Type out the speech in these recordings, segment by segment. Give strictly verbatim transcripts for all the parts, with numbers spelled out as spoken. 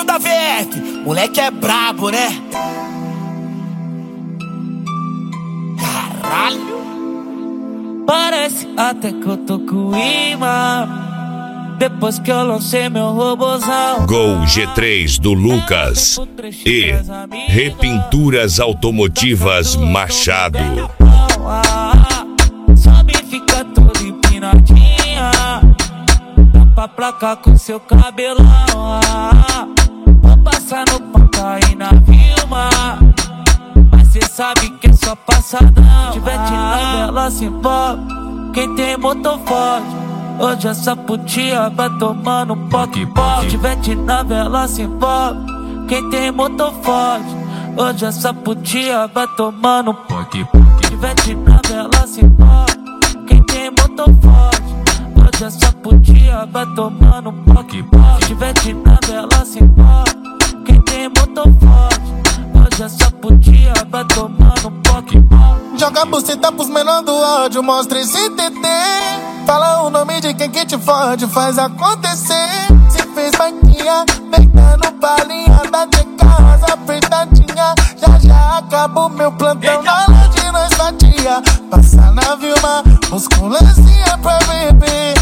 Gil da V F, moleque é brabo, né? Caralho. Parece até que eu tô com imã depois que eu lancei meu robozão. Gol G três do Lucas e Repinturas Automotivas Machado. Sabe, fica toda empinadinha, dá pra placar com seu cabelão. Vou passar no papai na Vilma, mas cê sabe que é só passadão. Tivete na vela se envolve, quem tem motor forte. Hoje essa putia vai tomando um poque poque. Tivete na vela se envolve, quem tem motor forte. Hoje essa putia vai tomando um poque poque. Tivete na vela se envolve, quem tem motor forte. Hoje essa putia vai tomando um poque poque. Tivete na vela se envolve, quem tem motor forte. Hoje essa putia vai tomando um poque poque. Joga a buceta pros menor do ódio, mostra esse T T. Fala o nome de quem que te fode, faz acontecer. Se fez vaquinha, deitando balinha da teca rosa apertadinha. Já já acabou meu plantão, na hora de nós fatia. Passa na Vilma, musculancinha pra beber.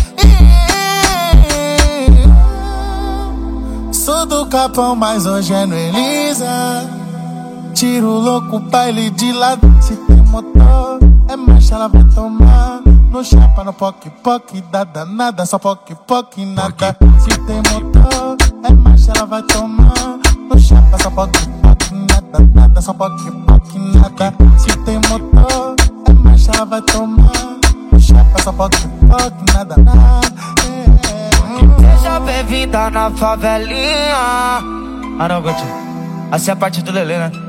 Sou do Capão, mas hoje é no Elisa. Tiro louco, baile de lado. Se tem motor, é marcha, ela vai tomar. No chapa, no poque, poque, da danada. Só poque, poque, nada. Se tem motor, é marcha, ela vai tomar. No chapa, só poque, poque, nada, nada. Só poque, poque, nada. Se tem motor, é marcha, ela vai tomar. No chapa, só poque, poque, nada, nada. Seja bem-vinda na favelinha. Ah não, Gotinho, assim é a parte do Lelê, né?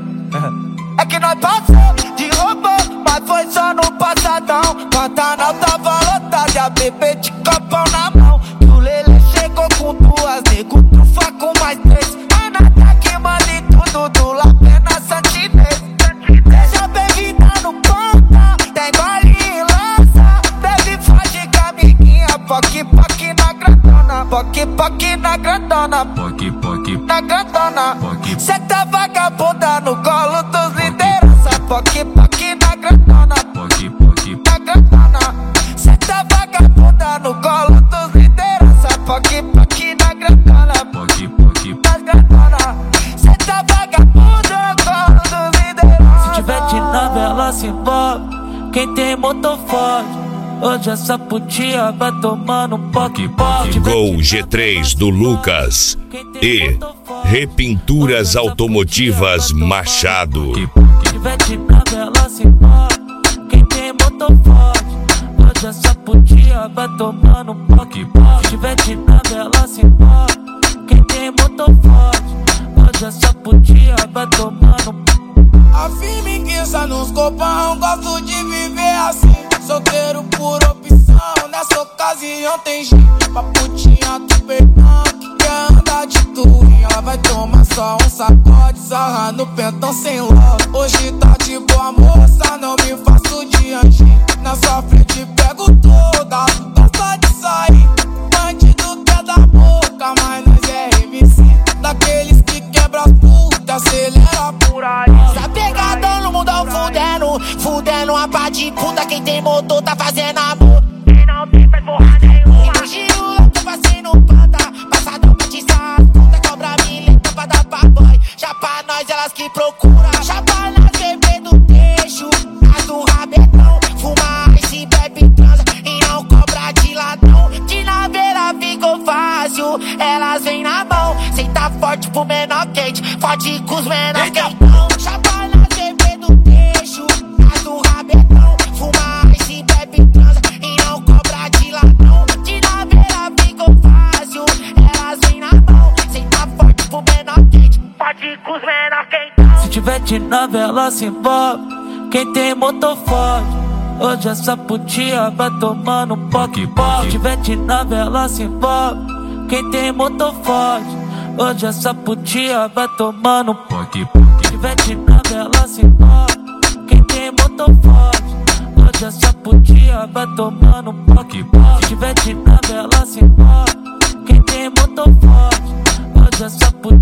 É que nós passamos de robô, mas foi só no passadão. Pantanal tava lotado e a bebê de copão na mão. Que o Lelê chegou com duas, nego trufa com mais três. A nada que manda em tudo do Lapena Santinês. Seja bem-vinda no ponta, tem baile e lança. Bebe faz com amiguinha, poque poque na grandona. Poque poque na grandona. Poque poque na grandona. Poque. Cê tá vagabunda no colo dos liderança. Poque poque na grandona. Poque poque na grandona. Cê tá vagabunda no colo dos liderança. Poque poque na grandona. Poque poque na grandona. Cê tá vagabunda no colo dos liderança. Se tivete na vela se envolve, quem tem motor forte. Hoje essa putia vai tomando um poque poque. Gol G três do Lucas e Repinturas Automotivas Machado. Tivete na vela se envolve, quem tem motor forte. Hoje essa putia vai tomando um poque poque. Tivete na vela se envolve, quem tem motor forte. Hoje essa putia vai tomando um poque. A firmiguiça nos copão, gosto de viver assim. Solteiro por opção, nessa ocasião tem jeito. Pra putinha do perdão, que quer andar de tourinho. Ela vai tomar só um sacode, sarra no pentão sem ló. Hoje tá de boa moça, não me faço de anjinho. Na sua frente pego toda, gosta de sair. Bandido quer da boca, mas nós é M C. Daqueles que quebra as putas, acelera por aí. Tá pegadão no mundão fudendo, fudendo a pá de puta. Quem tem motor tá fazendo amor, quem não tem faz porra nenhuma. E no Gil eu tô fazendo panta, passadão pra te sar. Puta cobra mileta pra dar pra boy. Já pra nós elas que procura. Já pra nós beber do texo, as do rabetão. Fuma ice, bebe, transa e não cobra de ladrão. De naveira ficou fácil, elas vêm na mão. Cê tá forte pro menor quente, forte com os menor quentão. Já pra nós beber do texo, as do rabetão. Fuma ice, bebe, transa e não cobra de ladrão. De naveira ficou fácil, elas vêm na mão. Cê tá forte pro menor quente, forte com os menor quentão. Se tivete na vela se envolve, quem tem motor forte. Hoje essa putia vai tomando um poque poque. Tivete na vela se envolve, quem tem motor forte. Hoje essa putia vai tomando um poque poque. Tivete na vela se envolve, quem tem motor forte. Hoje essa putia vai tomando um poque poque. Tivete na vela se envolve, quem tem motor forte. Hoje essa putia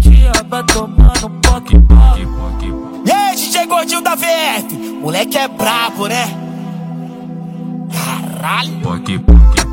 braba tomando poque, poque, poque. E aí, D J Gordinho da V F, moleque é brabo, né? Caralho. Poque, poque.